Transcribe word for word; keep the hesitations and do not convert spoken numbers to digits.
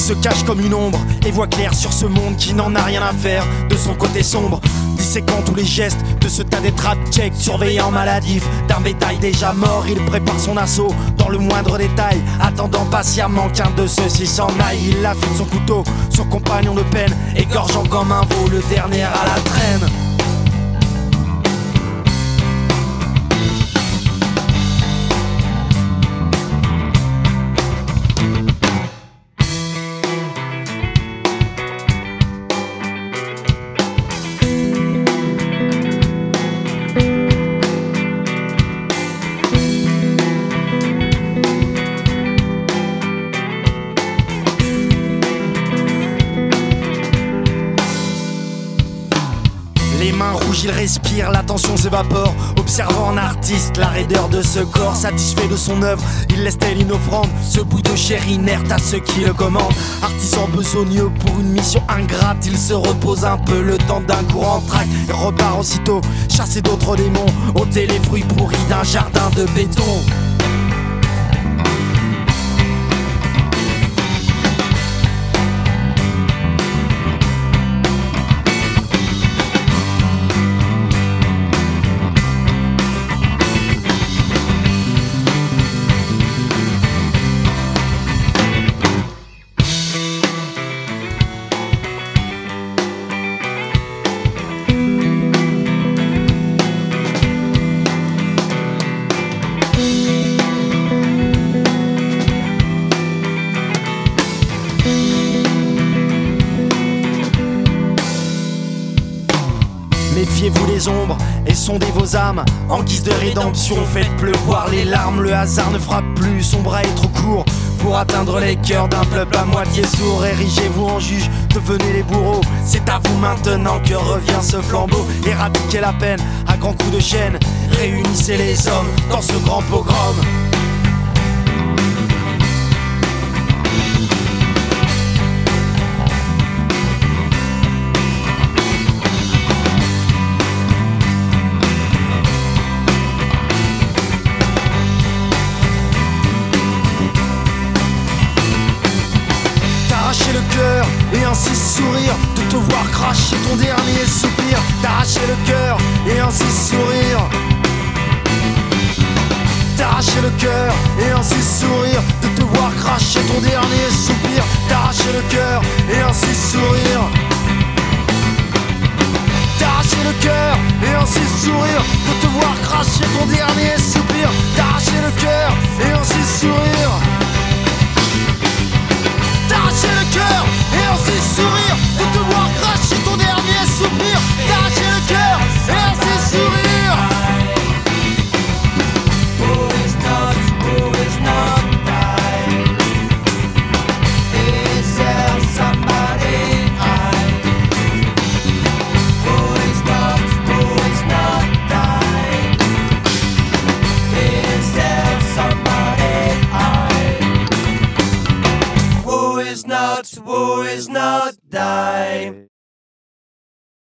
se cache comme une ombre et voit clair sur ce monde qui n'en a rien à faire de son côté sombre. Disséquant tous les gestes de ce tas des trap checks, surveillant maladif d'un bétail déjà mort. Il prépare son assaut dans le moindre détail, attendant patiemment qu'un de ceux-ci s'en aille. Il affûte son couteau, son compagnon de peine, égorgeant comme un veau le dernier à la traîne. Les mains rouges, il respire, la tension s'évapore. Observant un artiste, la raideur de ce corps. Satisfait de son œuvre, il laisse telle une offrande. Ce bout de chair inerte à ceux qui le commandent. Artisan besogneux pour une mission ingrate, il se repose un peu le temps d'un courant track et repart aussitôt chasser d'autres démons, ôter les fruits pourris d'un jardin de béton. Méfiez-vous des ombres et sondez vos âmes. En guise de rédemption, faites pleuvoir les larmes. Le hasard ne frappe plus, son bras est trop court pour atteindre les cœurs d'un peuple à moitié sourd. Érigez-vous en juge, devenez les bourreaux. C'est à vous maintenant que revient ce flambeau. Éradiquez la peine à grands coups de chaîne. Réunissez les hommes dans ce grand pogrom. T'arracher le cœur et ainsi sourire, de te voir cracher ton dernier soupir. T'arracher le cœur et ainsi sourire. T'arracher le cœur et ainsi sourire, de te voir cracher ton dernier soupir. T'arracher le cœur et ainsi sourire. T'arracher le cœur et ainsi sourire, de te voir cracher ton dernier soupir. T'arracher le cœur et ainsi sourire. T'arracher le cœur et ainsi sourire, de te voir cracher ton dernier soupir. T'arracher le cœur et